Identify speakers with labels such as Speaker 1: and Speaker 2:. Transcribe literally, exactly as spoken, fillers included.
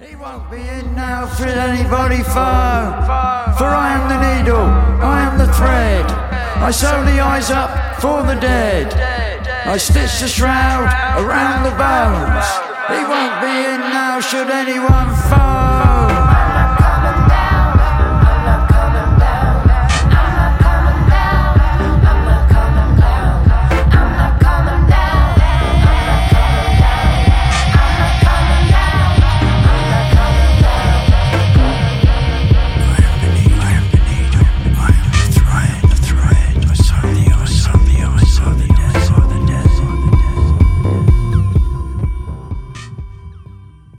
Speaker 1: He won't be in now should anybody foe. For I am the needle, I am the thread. I sew the eyes up for the dead. I stitch the shroud around the bones. He won't be in now should anyone foe.